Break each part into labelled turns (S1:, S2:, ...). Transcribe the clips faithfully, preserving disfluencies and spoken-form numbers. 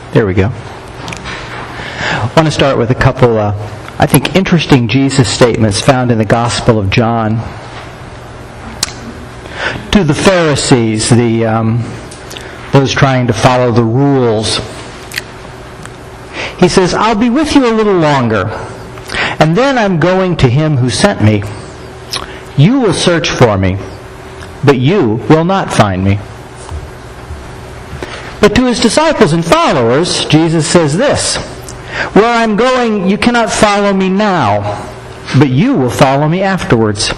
S1: There we go. I want to start with a couple, uh, I think, interesting Jesus statements found in the Gospel of John. To the Pharisees, the um, those trying to follow the rules, he says, "I'll be with you a little longer, and then I'm going to him who sent me. You will search for me, but you will not find me." But to his disciples and followers, Jesus says this, "Where I'm going, you cannot follow me now, but you will follow me afterwards."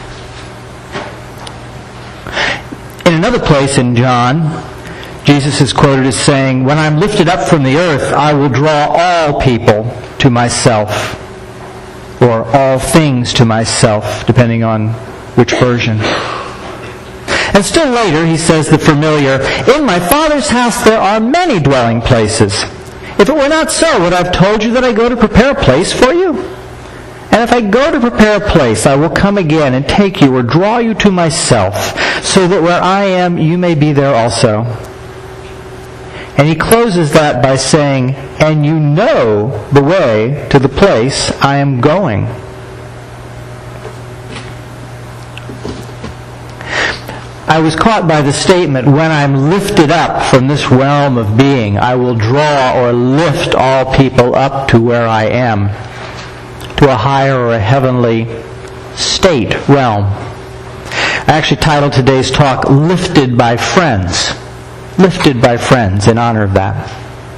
S1: In another place in John, Jesus is quoted as saying, "When I'm lifted up from the earth, I will draw all people to myself," or all things to myself, depending on which version. And still later, he says the familiar, "In my Father's house there are many dwelling places. If it were not so, would I have told you that I go to prepare a place for you? And if I go to prepare a place, I will come again and take you or draw you to myself, so that where I am, you may be there also." And he closes that by saying, "And you know the way to the place I am going." I was caught by the statement, "When I'm lifted up from this realm of being, I will draw or lift all people up to where I am, to a higher or a heavenly state realm." I actually titled today's talk, "Lifted by Friends." Lifted by friends, in honor of that.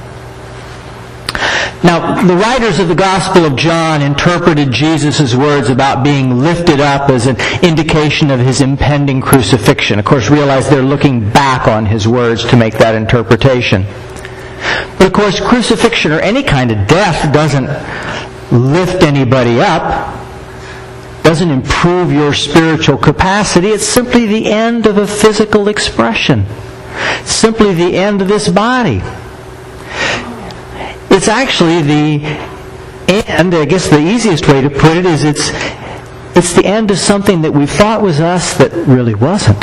S1: Now, the writers of the Gospel of John interpreted Jesus' words about being lifted up as an indication of his impending crucifixion. Of course, realize they're looking back on his words to make that interpretation. But of course, crucifixion or any kind of death doesn't lift anybody up, doesn't improve your spiritual capacity. It's simply the end of a physical expression. Simply the end of this body. It's actually the end, I guess the easiest way to put it is it's it's the end of something that we thought was us that really wasn't.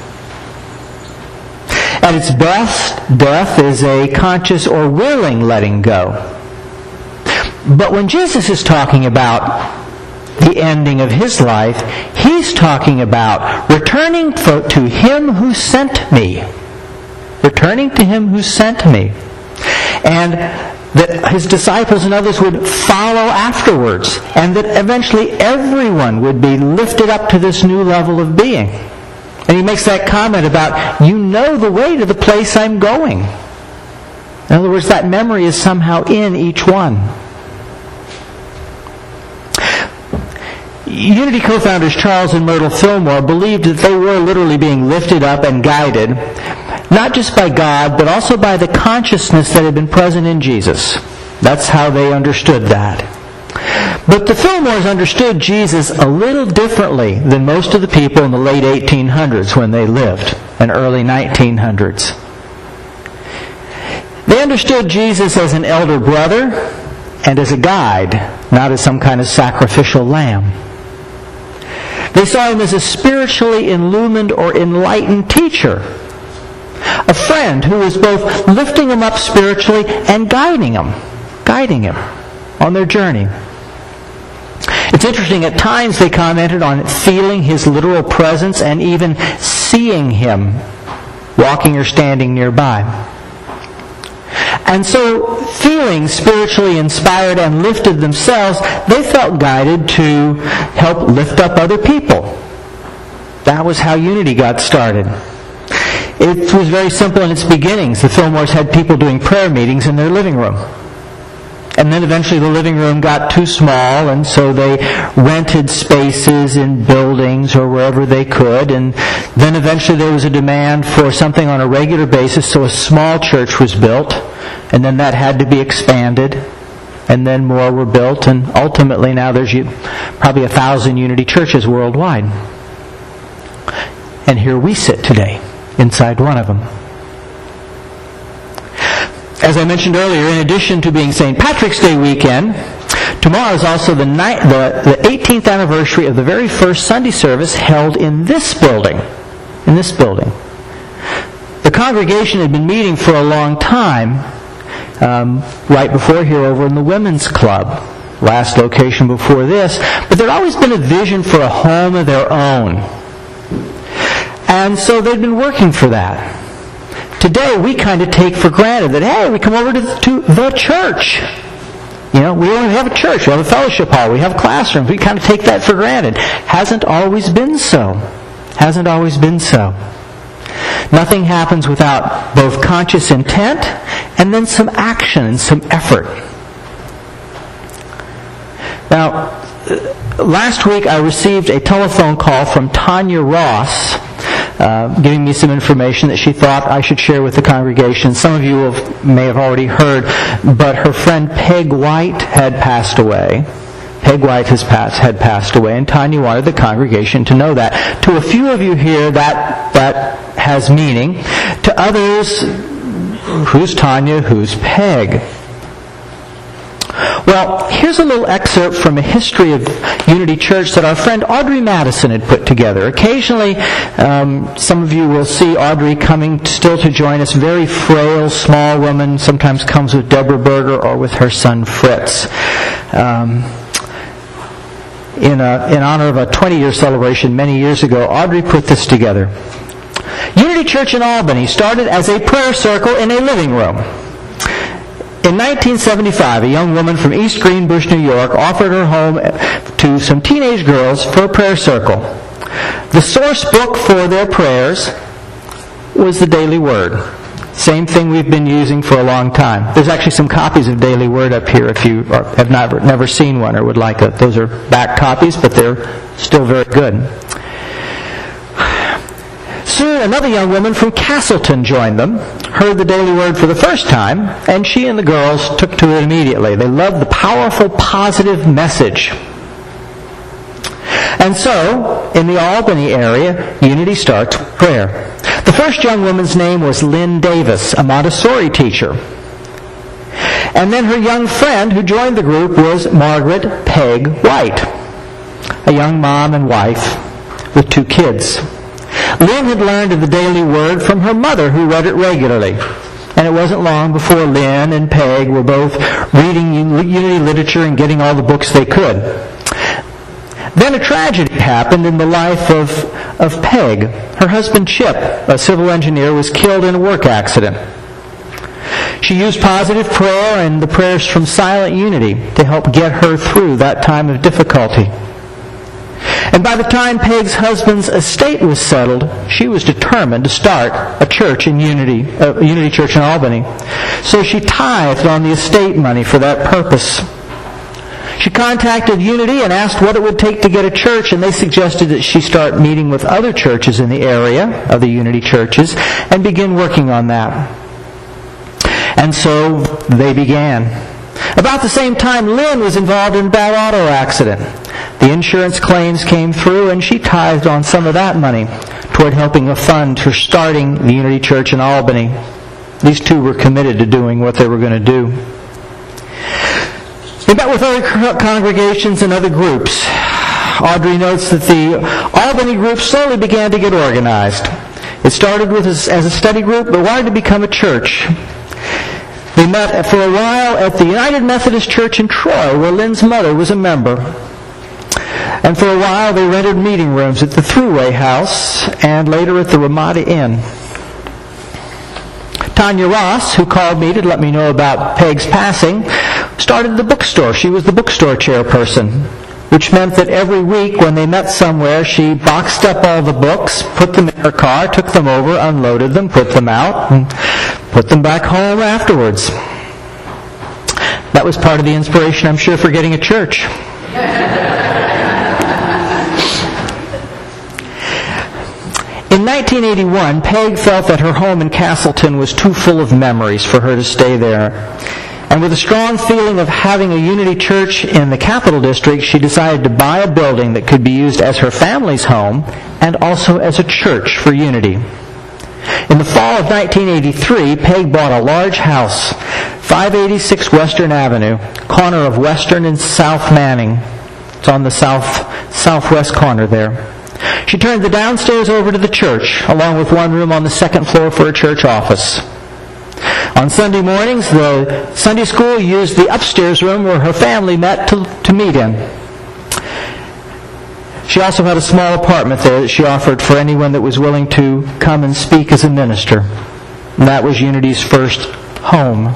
S1: At its best, death is a conscious or willing letting go. But when Jesus is talking about the ending of his life, he's talking about returning to him who sent me. Returning to him who sent me. And that his disciples and others would follow afterwards, and that eventually everyone would be lifted up to this new level of being. And he makes that comment about, "You know the way to the place I'm going." In other words, that memory is somehow in each one. Unity co-founders Charles and Myrtle Fillmore believed that they were literally being lifted up and guided, not just by God, but also by the consciousness that had been present in Jesus. That's how they understood that. But the Fillmores understood Jesus a little differently than most of the people in the late eighteen hundreds when they lived, and early nineteen hundreds. They understood Jesus as an elder brother and as a guide, not as some kind of sacrificial lamb. They saw him as a spiritually illumined or enlightened teacher, a friend who was both lifting them up spiritually and guiding them, guiding him on their journey. It's interesting, at times they commented on feeling his literal presence and even seeing him walking or standing nearby. And so, feeling spiritually inspired and lifted themselves, they felt guided to help lift up other people. That was how Unity got started. It was very simple in its beginnings. The Fillmores had people doing prayer meetings in their living room. And then eventually the living room got too small, and so they rented spaces in buildings or wherever they could. And then eventually there was a demand for something on a regular basis, so a small church was built. And then that had to be expanded. And then more were built. And ultimately now there's probably a thousand Unity churches worldwide. And here we sit today, inside one of them. As I mentioned earlier, in addition to being Saint Patrick's Day weekend, tomorrow is also the, ni- the, the eighteenth anniversary of the very first Sunday service held in this building. In this building. The congregation had been meeting for a long time, um, right before here over in the Women's Club, last location before this. But there'd always been a vision for a home of their own. And so they'd been working for that. Today, we kind of take for granted that, hey, we come over to the, to the church. You know, we only have a church, we have a fellowship hall, we have classrooms. We kind of take that for granted. Hasn't always been so. Hasn't always been so. Nothing happens without both conscious intent and then some action and some effort. Now, last week I received a telephone call from Tanya Ross, Uh, giving me some information that she thought I should share with the congregation. Some of you have, may have already heard, but her friend Peg White had passed away. Peg White has passed, had passed away, and Tanya wanted the congregation to know that. To a few of you here, that that has meaning. To others, who's Tanya, who's Peg? Well, here's a little excerpt from a history of Unity Church that our friend Audrey Madison had put together. Occasionally, um, some of you will see Audrey coming still to join us. Very frail, small woman, sometimes comes with Deborah Berger or with her son Fritz. Um, in, a, in honor of a twenty-year celebration many years ago, Audrey put this together. Unity Church in Albany started as a prayer circle in a living room. In nineteen seventy-five, a young woman from East Greenbush, New York, offered her home to some teenage girls for a prayer circle. The source book for their prayers was the Daily Word. Same thing we've been using for a long time. There's actually some copies of Daily Word up here if you have never, never seen one or would like it. Those are back copies, but they're still very good. Soon another young woman from Castleton joined them, heard the Daily Word for the first time, and she and the girls took to it immediately. They loved the powerful, positive message. And so, in the Albany area, Unity starts with prayer. The first young woman's name was Lynn Davis, a Montessori teacher. And then her young friend who joined the group was Margaret Peg White, a young mom and wife with two kids. Lynn had learned of the Daily Word from her mother, who read it regularly. And it wasn't long before Lynn and Peg were both reading Unity literature and getting all the books they could. Then a tragedy happened in the life of, of Peg. Her husband Chip, a civil engineer, was killed in a work accident. She used positive prayer and the prayers from Silent Unity to help get her through that time of difficulty. And by the time Peg's husband's estate was settled, she was determined to start a church in Unity, a Unity Church in Albany. So she tithed on the estate money for that purpose. She contacted Unity and asked what it would take to get a church, and they suggested that she start meeting with other churches in the area of the Unity churches and begin working on that. And so they began. About the same time, Lynn was involved in a bad auto accident. The insurance claims came through, and she tithed on some of that money toward helping a fund for starting the Unity Church in Albany. These two were committed to doing what they were going to do. They met with other congregations and other groups. Audrey notes that the Albany group slowly began to get organized. It started with as, as a study group, but wanted to become a church. They met for a while at the United Methodist Church in Troy, where Lynn's mother was a member. And for a while they rented meeting rooms at the Thruway House and later at the Ramada Inn. Tanya Ross, who called me to let me know about Peg's passing, started the bookstore. She was the bookstore chairperson, which meant that every week when they met somewhere, she boxed up all the books, put them in her car, took them over, unloaded them, put them out, and put them back home afterwards. That was part of the inspiration, I'm sure, for getting a church. In nineteen eighty-one, Peg felt that her home in Castleton was too full of memories for her to stay there. And with a strong feeling of having a Unity Church in the Capital District, she decided to buy a building that could be used as her family's home and also as a church for Unity. In the fall of nineteen eighty-three, Peg bought a large house, five eighty-six Western Avenue, corner of Western and South Manning. It's on the south southwest corner there. She turned the downstairs over to the church, along with one room on the second floor for a church office. On Sunday mornings, the Sunday school used the upstairs room where her family met to, to meet in. She also had a small apartment there that she offered for anyone that was willing to come and speak as a minister. And that was Unity's first home.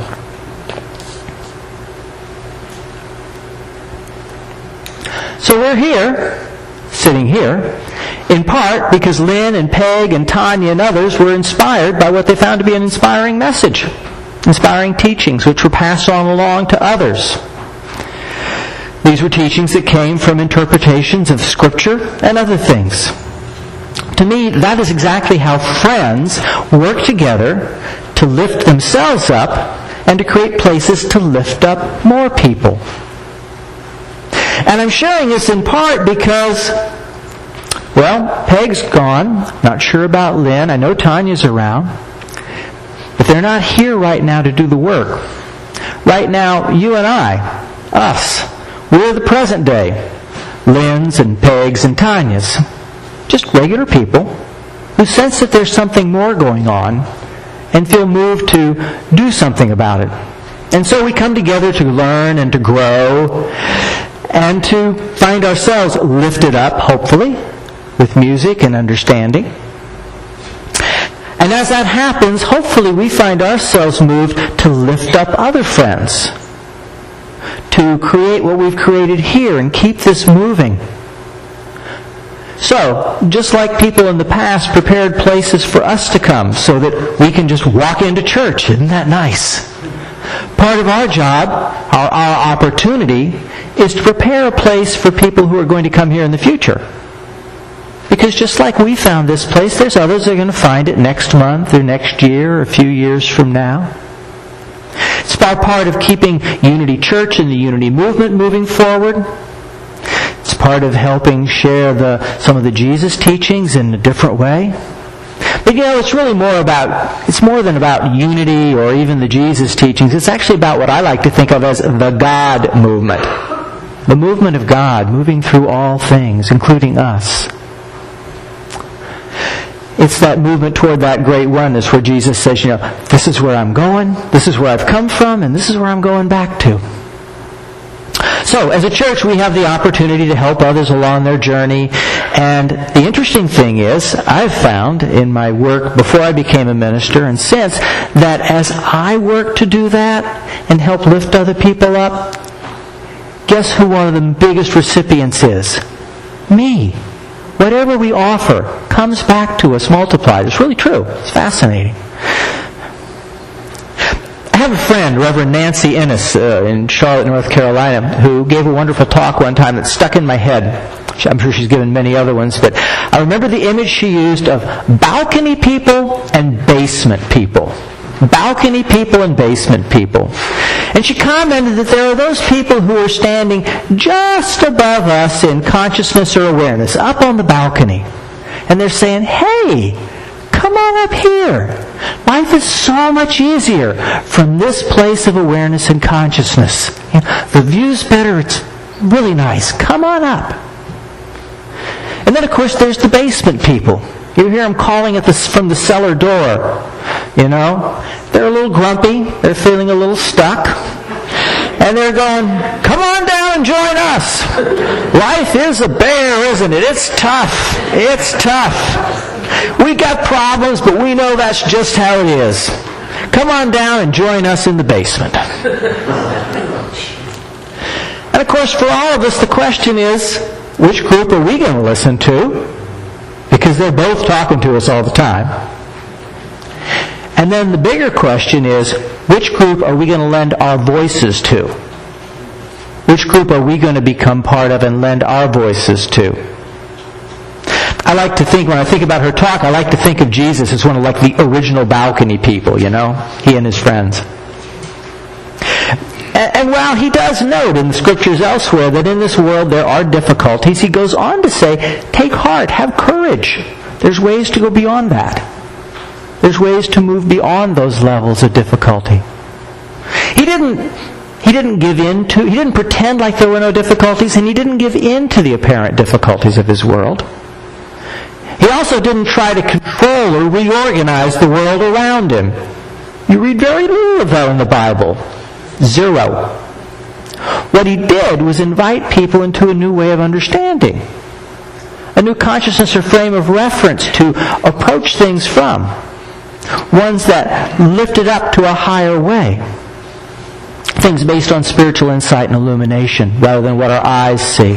S1: So we're here, sitting here, in part because Lynn and Peg and Tanya and others were inspired by what they found to be an inspiring message, inspiring teachings which were passed on along to others. These were teachings that came from interpretations of Scripture and other things. To me, that is exactly how friends work together to lift themselves up and to create places to lift up more people. And I'm sharing this in part because, well, Peg's gone. Not sure about Lynn. I know Tanya's around. But they're not here right now to do the work. Right now, you and I, us, we're the present day. Lynn's and Peg's and Tanya's. Just regular people who sense that there's something more going on and feel moved to do something about it. And so we come together to learn and to grow and to find ourselves lifted up, hopefully, with music and understanding. And as that happens, hopefully we find ourselves moved to lift up other friends, to create what we've created here and keep this moving. So, just like people in the past prepared places for us to come so that we can just walk into church. Isn't that nice? Part of our job, our, our opportunity, is to prepare a place for people who are going to come here in the future. Because just like we found this place, there's others that are going to find it next month or next year or a few years from now. It's about part of keeping Unity Church and the Unity movement moving forward. It's part of helping share the, some of the Jesus teachings in a different way. But you know, it's really more about, it's more than about unity or even the Jesus teachings. It's actually about what I like to think of as the God movement. The movement of God moving through all things, including us. It's that movement toward that great oneness where Jesus says, you know, this is where I'm going, this is where I've come from, and this is where I'm going back to. So, as a church, we have the opportunity to help others along their journey. And the interesting thing is, I've found in my work before I became a minister and since, that as I work to do that and help lift other people up, guess who one of the biggest recipients is? Me. Whatever we offer comes back to us multiplied. It's really true. It's fascinating. I have a friend, Reverend Nancy Ennis, uh, in Charlotte, North Carolina, who gave a wonderful talk one time that stuck in my head. I'm sure she's given many other ones, but I remember the image she used of balcony people and basement people. Balcony people and basement people. And she commented that there are those people who are standing just above us in consciousness or awareness, up on the balcony. And they're saying, hey, come on up here. Life is so much easier from this place of awareness and consciousness. You know, the view's better. It's really nice. Come on up. And then, of course, there's the basement people. You hear them calling at the, from the cellar door. You know, they're a little grumpy. They're feeling a little stuck. And they're going, come on down and join us. Life is a bear, isn't it? It's tough. It's tough. We got problems, but we know that's just how it is. Come on down and join us in the basement. And of course, for all of us, the question is, which group are we going to listen to? Because they're both talking to us all the time. And then the bigger question is, which group are we going to lend our voices to? Which group are we going to become part of and lend our voices to? I like to think, when I think about her talk, I like to think of Jesus as one of like the original balcony people, you know, he and his friends. And, and while he does note in the scriptures elsewhere that in this world there are difficulties, he goes on to say, take heart, have courage. There's ways to go beyond that. There's ways to move beyond those levels of difficulty. He didn't, he didn't give in to, he didn't pretend like there were no difficulties, and he didn't give in to the apparent difficulties of his world. He also didn't try to control or reorganize the world around him. You read very little of that in the Bible. Zero. What he did was invite people into a new way of understanding, a new consciousness or frame of reference to approach things from, ones that lifted up to a higher way, things based on spiritual insight and illumination rather than what our eyes see.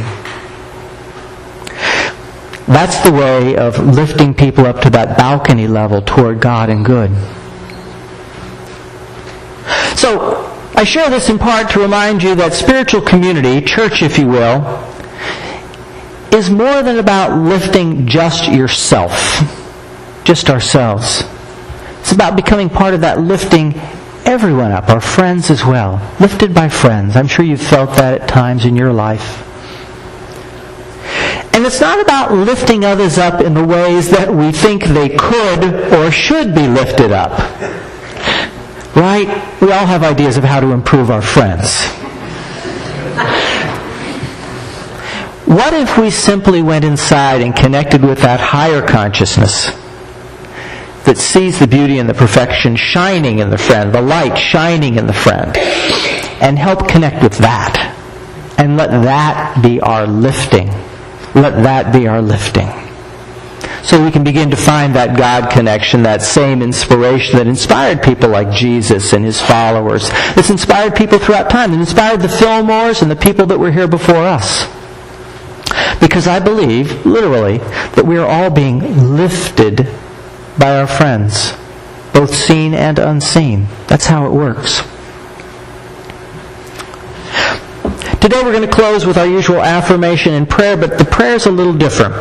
S1: That's the way of lifting people up to that balcony level toward God and good. So, I share this in part to remind you that spiritual community, church if you will, is more than about lifting just yourself, just ourselves. It's about becoming part of that lifting everyone up, our friends as well, lifted by friends. I'm sure you've felt that at times in your life. And it's not about lifting others up in the ways that we think they could or should be lifted up. Right? We all have ideas of how to improve our friends. What if we simply went inside and connected with that higher consciousness that sees the beauty and the perfection shining in the friend, the light shining in the friend, and help connect with that, and let that be our lifting. Let that be our lifting. So we can begin to find that God connection, that same inspiration that inspired people like Jesus and his followers. It's inspired people throughout time. It inspired the Fillmores and the people that were here before us. Because I believe, literally, that we are all being lifted by our friends, both seen and unseen. That's how it works. Today we're going to close with our usual affirmation and prayer, but the prayer is a little different.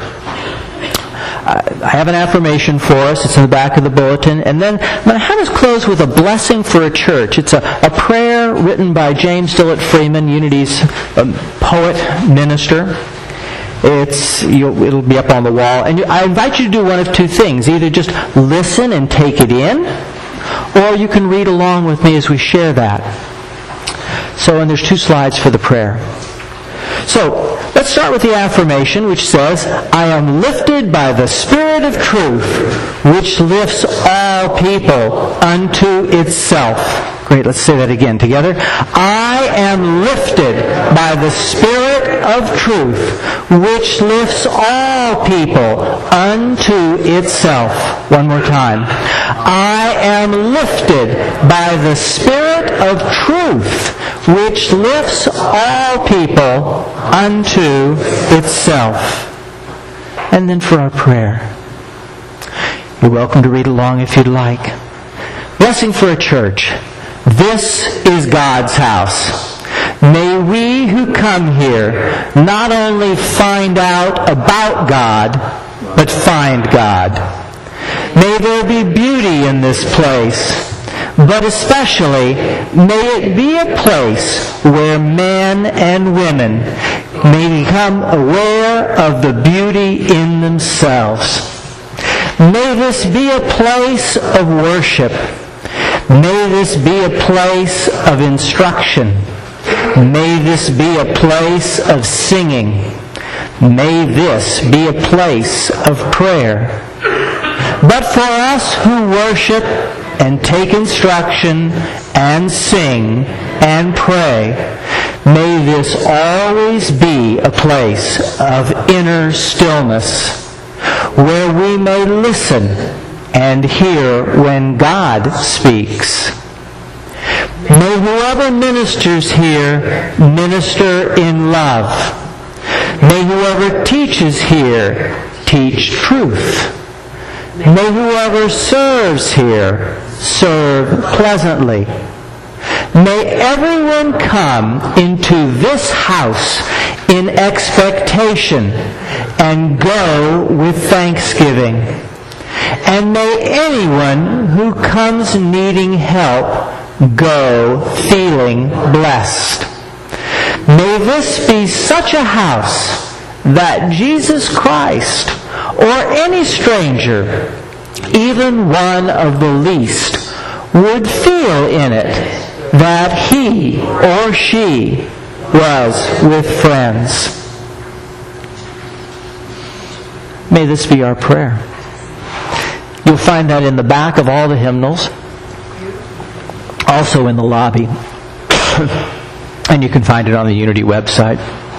S1: I have an affirmation for us. It's in the back of the bulletin. And then I'm going to have us close with a blessing for a church. It's a, a prayer written by James Dillett Freeman, Unity's um, poet, minister. It's you'll, it'll be up on the wall. And you, I invite you to do one of two things. Either just listen and take it in, or you can read along with me as we share that. So, and there's two slides for the prayer. So, let's start with the affirmation, which says, I am lifted by the Spirit of truth, which lifts all people unto itself. Great, let's say that again together. I am lifted by the Spirit of truth, which lifts all people unto itself. One more time. I am lifted by the Spirit of truth, which lifts all people unto itself. And then for our prayer. You're welcome to read along if you'd like. Blessing for a church. This is God's house. May we who come here not only find out about God, but find God. May there be beauty in this place, but especially may it be a place where men and women may become aware of the beauty in themselves. May this be a place of worship. May this be a place of instruction. May this be a place of singing. May this be a place of prayer. But for us who worship and take instruction and sing and pray, may this always be a place of inner stillness, where we may listen and hear when God speaks. May whoever ministers here minister in love. May whoever teaches here teach truth. May whoever serves here serve pleasantly. May everyone come into this house in expectation and go with thanksgiving. And may anyone who comes needing help go feeling blessed. May this be such a house that Jesus Christ or any stranger, even one of the least, would feel in it that he or she was with friends. May this be our prayer. You'll find that in the back of all the hymnals. also in the lobby. And you can find it on the Unity website.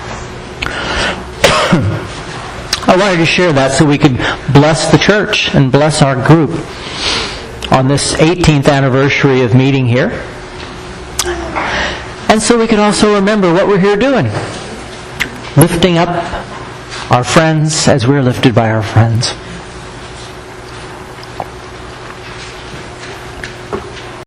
S1: I wanted to share that so we could bless the church and bless our group on this eighteenth anniversary of meeting here. And so we could also remember what we're here doing. Lifting up our friends as we're lifted by our friends.